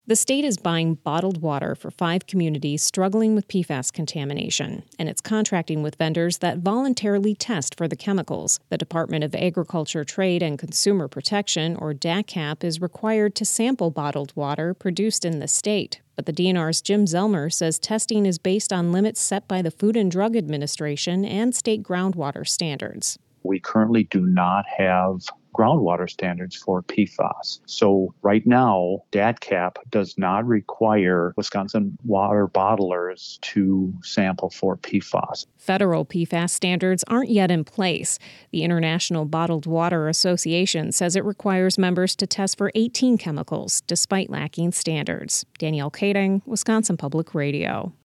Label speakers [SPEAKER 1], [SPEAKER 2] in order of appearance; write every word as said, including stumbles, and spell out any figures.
[SPEAKER 1] The state is buying bottled water for five communities struggling with P FAS contamination, and it's contracting with vendors that voluntarily test for the chemicals. The Department of Agriculture, Trade, and Consumer Protection, or D A C A P, is required to sample bottled water produced in the state. But the D N R's Jim Zellmer says testing is based on limits set by the Food and Drug Administration and state groundwater standards.
[SPEAKER 2] We currently do not have groundwater standards for P FAS. So right now, D A C A P does not require Wisconsin water bottlers to sample for P FAS.
[SPEAKER 1] Federal P FAS standards aren't yet in place. The International Bottled Water Association says it requires members to test for eighteen chemicals, despite lacking standards. Danielle Kading, Wisconsin Public Radio.